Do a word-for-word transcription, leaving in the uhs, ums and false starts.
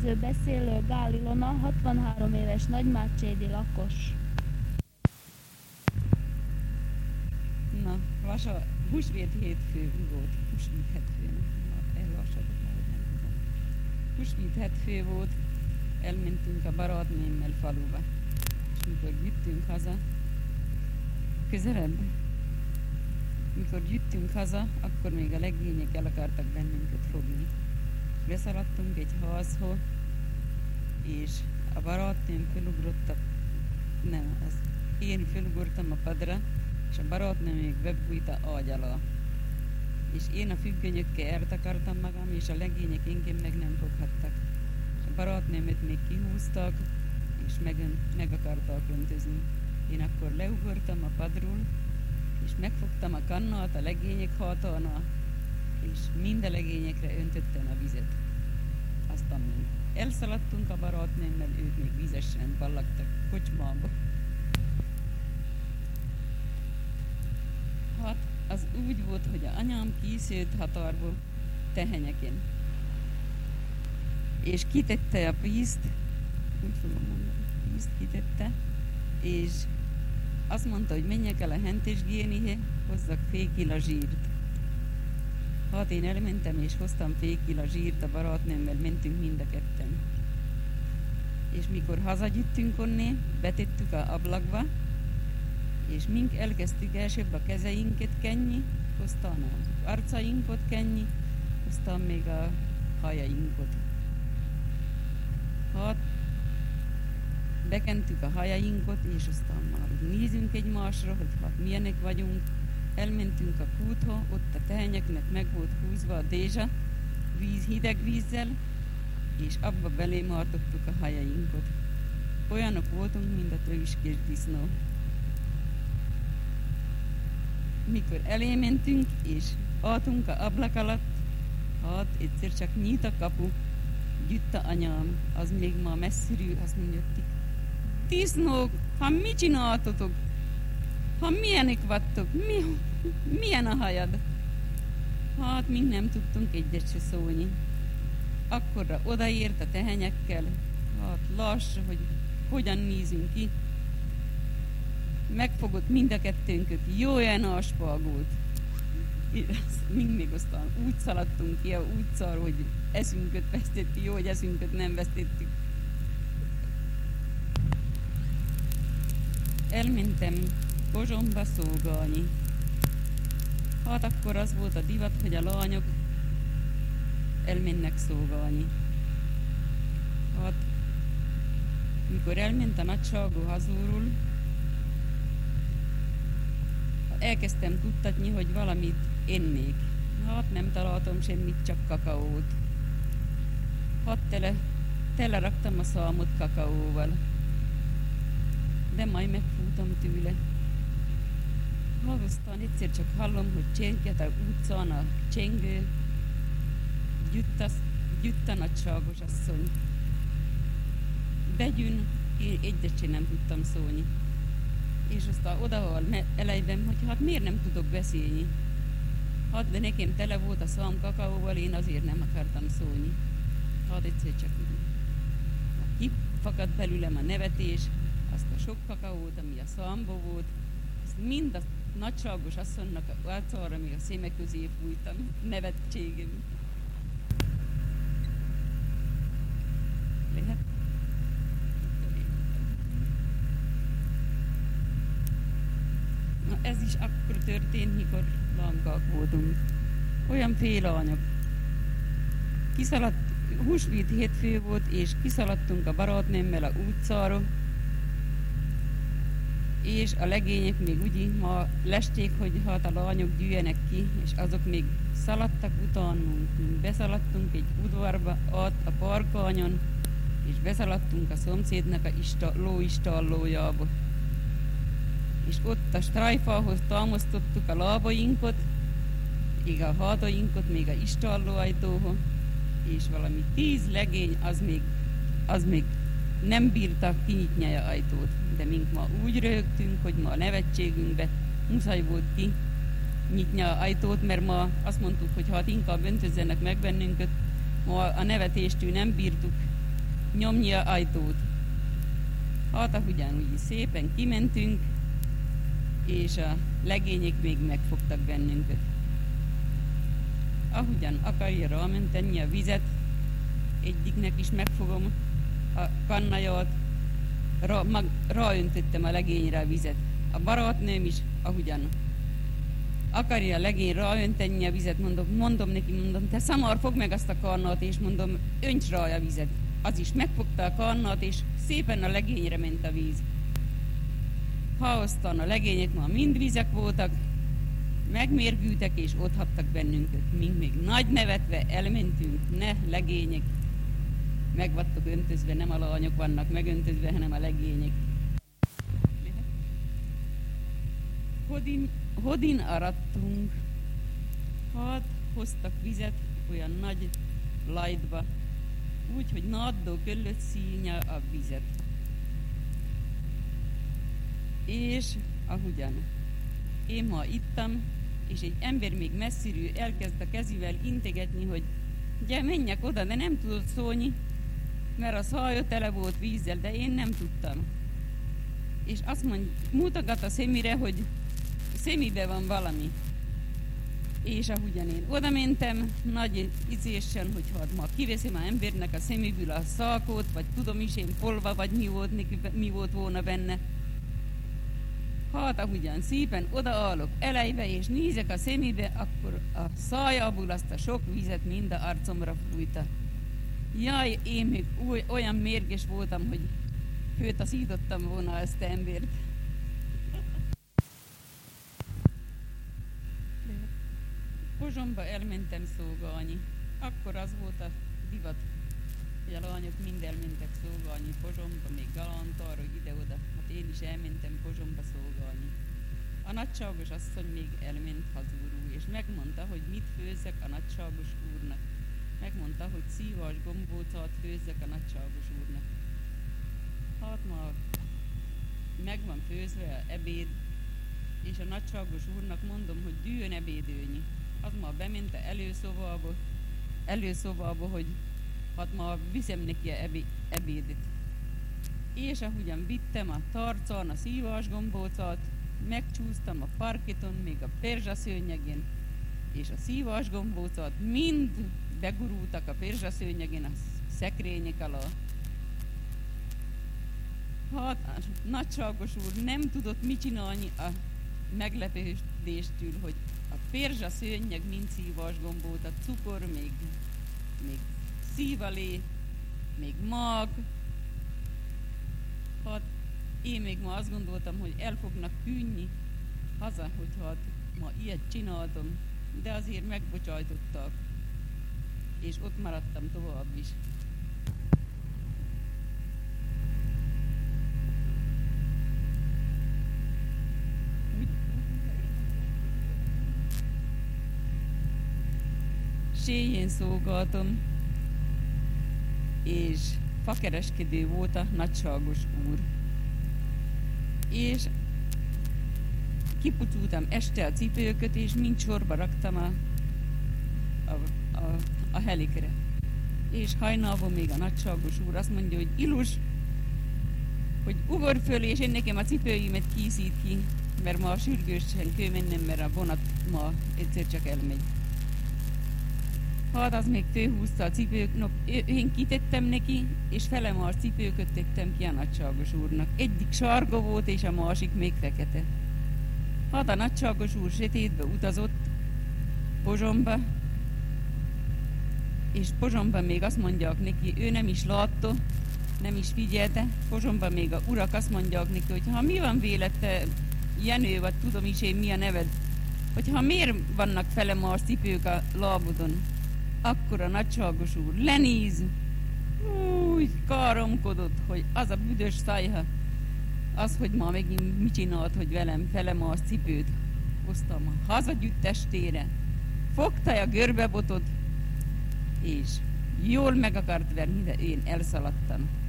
Következő beszélő Gál Ilona, hatvanhárom éves nagymácsédi lakos. Na, vasa, húsvét hétfő volt, húsvét hétfő, ellassadok, hogy nem tudom. Húsvét hétfő volt, elmentünk a barátnémmel faluba, és mikor jöttünk haza, közelebb, mikor jöttünk haza, akkor még a legények el akartak bennünket fogni. Beszaladtunk egy házhoz, és a barátnőm felugrott a, nem, az én felugrottam a padra, és a barátnőm még bebújt a ágy alá. És én a függönyökkel eltakartam magam, és a legények engem meg nem foghattak. És a barátnőmet még kihúztak, és meg, meg akartak öntözni. Én akkor leugortam a padról, és megfogtam a kannát a legények hátánál, és mind a legényekre öntöttem a vizet. Aztán még elszaladtunk a barátnőmmel, ők még vízesen ballagtak kocsmába. Hát az úgy volt, hogy a anyám kiszőtt határból tehenyeken, és kitette a pízt, úgy fogom mondani, pízt kitette, és azt mondta, hogy menjek el a hentesgénihe, hozzak fél kila zsírt. Hát én elmentem, és hoztam fél kila zsírt, a barátnőmmel mentünk mind a ketten. És mikor hazagyüttünk onné, betettük a ablakba, és mink elkezdtük elsőbb a kezeinket kenni, aztán az arcainkat kenni, aztán még a hajainkot. Hát bekentük a hajainkot, és aztán már nézünk egymásra, hogy hát milyenek vagyunk. Elmentünk a kúthoz, ott a tehenyeknek meg volt húzva a dézsa, víz, hideg vízzel, és abba belé martottuk a hajainkot. Olyanok voltunk, mint a töviskés disznó. Mikor elé mentünk, és álltunk a ablak alatt, hát egyszer csak nyílt a kapu, gyütt a anyám, az még ma messziről, azt mondja, disznók, ha mit csináltatok? Ha milyenek vagytok? Mi, milyen a hajad? Hát mi nem tudtunk egyet se szólni. Akkorra odaért a tehenyekkel, hát lássa, hogy hogyan nézünk ki. Megfogott mind a kettőnköt, jó olyan aspalgót. Mi még aztán úgy szaladtunk ki a utcára, hogy eszünköt vesztettük, jó, hogy eszünköt nem vesztettük. Elmentem Pozsomba szolgálni. Hát akkor az volt a divat, hogy a lányok elmennek szolgálni. Hát mikor elment a nagyságú hazúról, elkezdtem tudtatni, hogy valamit ennék. Hát nem találtam semmit, csak kakaót. Hát tele, tele raktam a szalmot kakaóval. De majd megfújtam tőle. Hát aztán egyszer csak hallom, hogy csenget a utcán a csengő, gyütt a nagyságos asszony. Begyűn, én egyet sem nem tudtam szólni. És aztán odahol elejben, hogy hát miért nem tudok beszélni. Hát de nekem tele volt a szám kakaóval, én azért nem akartam szólni. Hát egyszer csak kifakadt belőlem a nevetés, azt a sok kakaót, ami a számba volt, azt mind a nagyságos asszonynak a arcára, még a szemek közé fújtam nevetségem. Lehet? Na ez is akkor történt, mikor lankák voltunk. Olyan félanyag. Kiszaladt, húsvét hétfő volt, és kiszaladtunk a barátnőmmel a utcára, és a legények még úgy ma lesték, hogy hát a lányok gyűjjenek ki, és azok még szaladtak utánunk. Beszaladtunk egy udvarba, át a parkányon, és beszaladtunk a szomszédnak a ista, lóistallójába. És ott a strajfához támasztottuk a lábainkat, még a hátainkat, még a istallóajtóhoz, és valami tíz legény, az még, az még nem bírta kinyitni az ajtót. De mink ma úgy röhögtünk, hogy ma a nevetségünkbe muszáj volt kinyitni az ajtót, mert ma azt mondtuk, hogy hát inkább öntözzenek meg bennünket, ma a nevetéstől nem bírtuk nyomja ajtót. Hát ahogyan úgy szépen kimentünk, és a legények még megfogtak bennünket. Ahogyan akarja rámenteni a vizet, egyiknek is megfogom a kannaját, rá, mag, ráöntöttem a legényre a vizet. A barátnőm is, ahogyan akarja a legény ráönteni a vizet, mondom, mondom neki, mondom, te szamar, fogd meg azt a kannát, és mondom, önts rá a vizet. Az is megfogta a kannát, és szépen a legényre ment a víz. Ha aztán a legények már mind vizek voltak, megmérgültek, és ott hagytak bennünket. Mink még nagy nevetve elmentünk, ne legények, meg vagytok öntözve, nem a lányok vannak megöntözve, hanem a legények. Hodin, hodin arattunk, hát hoztak vizet olyan nagy lajtba, úgy, hogy naddó köllött színya a vizet. És ahogyan én ma ittam, és egy ember még messziről elkezd a kezével integetni, hogy gyere, menjek oda, de nem tudott szólni, mert a szája tele volt vízzel, de én nem tudtam. És azt mond, mutogat a szemére, hogy szemébe van valami. És ahogyan én oda mentem, nagy izésen, hogy hát ma kiveszem az embernek a szeméből a szalkót, vagy tudom is én polva, vagy mi volt, neki, mi volt volna benne. Hát ahogyan szépen odaállok elejbe, és nézek a szemébe, akkor a szájából azt a sok vizet mind a arcomra fújta. Jaj, én még olyan mérges voltam, hogy főtaszítottam volna ezt az embert. Pozsonyba elmentem szolgálni. Akkor az volt a divat, hogy a lányok mind elmentek szolgálni Pozsonyba, még Galantára, ide-oda. Hát én is elmentem Pozsonyba szolgálni. A nagyságos asszony még elment hazúrul, és megmondta, hogy mit főzzek a nagyságos úrnak. Megmondta, hogy szívas gombócát főzzek a nagyságos úrnak. Hát ma meg van főzve a ebéd, és a nagyságos úrnak mondom, hogy dühön ebédölni. Az ma bement előszobába, előszobába, hogy hát ma viszem neki a ebédet. És ahogyan vittem a tarcán a szívas gombócát, megcsúsztam a parketon, még a perzsaszőnyegén, és a szívas gombócát mind begurultak a perzsaszőnyegén a szekrények alá. Hát a nagyságos úr nem tudott mit csinálni a meglepődéstől, hogy a perzsaszőnyeg mind szívas gombóca, cukor, még, még szívalé, még mag. Hát én még ma azt gondoltam, hogy el fognak kűnni haza, hogy hát ma ilyet csináltam, de azért megbocsájtottak, és ott maradtam tovább is. Séjén szolgáltam, és fakereskedő volt a nagyságos úr. És kipucultam este a cipőköt, és mind sorba raktam a, a, a, a helikre. És hajnalban még a nagyságos úr azt mondja, hogy Ilus, hogy ugorj föl, és én nekem a cipőimet készít ki, mert ma sürgősen kell mennem, mert a vonat ma egyszer csak elmegy. Hát az még tőhúzta a cipők, no, én kitettem neki, és fele más cipőköt tettem ki a nagyságos úrnak. Egyik sárga volt, és a másik még fekete. Hát a nagyságos úr sötétbe utazott Pozsonyba, és Pozsonyban még azt mondják neki, ő nem is látta, nem is figyelte. Pozsonyban még a urak azt mondják neki, hogy ha mi van véled, te Jenő, vagy tudom is én mi a neved, hogyha miért vannak fele más cipők a lábodon, akkor a nagyságos úr lenéz, úgy káromkodott, hogy az a büdös szájha, az, hogy ma megint mit csinált, hogy velem fele más cipőt hoztam a hazagyűjt testére, fogta a görbebotot, és jól meg akart verni, de én elszaladtam.